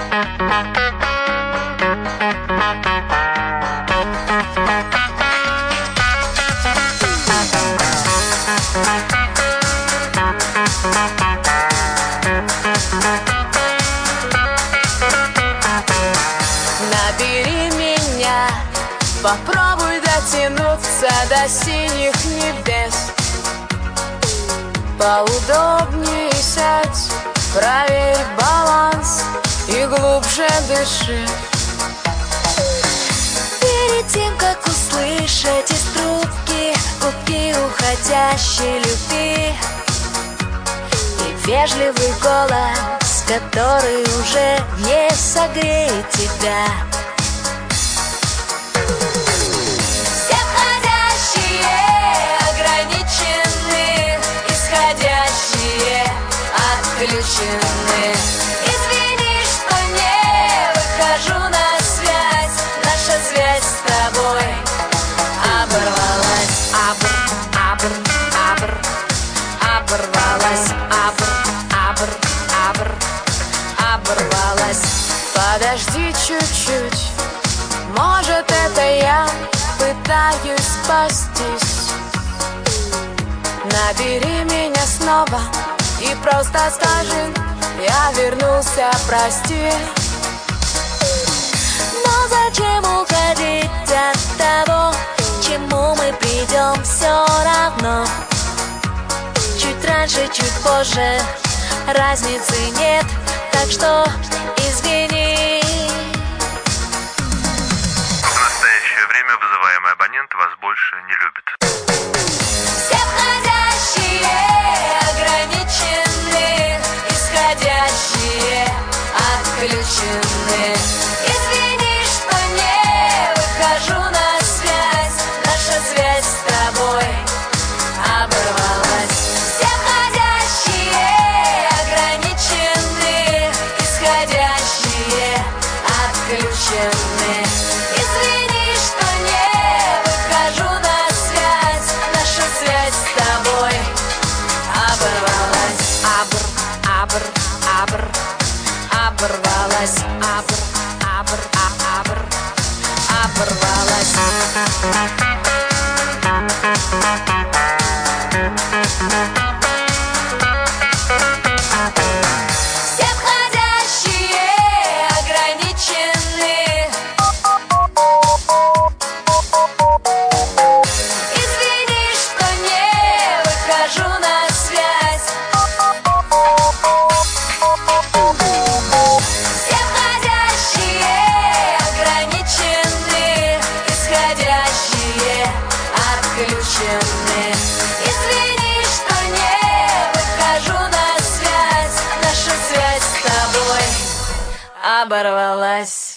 Набери меня, попробуй дотянуться до синих небес. Поудобнее сядь, проверь баланс и глубже дыши. Перед тем, как услышать из трубки гудки уходящей любви и вежливый голос, который уже не согреет тебя. Все входящие ограничены, исходящие отключены. Извини, что не выхожу на связь, наша связь с тобой оборвалась. Оборвалась. Оборвалась. Подожди чуть-чуть, может, это я пытаюсь спастись. Набери меня снова и просто скажи: я вернулся, прости. Но зачем уходить от того, к чему мы придем все равно? Чуть раньше, чуть позже, разницы нет, так что извини. В настоящее время вызываемый абонент вас больше не любит. Все входящие ограничены, исходящие отключены. Извини, что не выхожу на связь, наша связь с тобой оборвалась. Все входящие ограничены, исходящие отключены. Извини, что не выхожу на связь, наша связь с тобой оборвалась. Оборвалась. Оборвалась. Все входящие ограничены. Извини, что не выхожу на связь. Все входящие ограничены, исходящие отключены. Извини, что не выхожу на связь, наша связь с тобой оборвалась.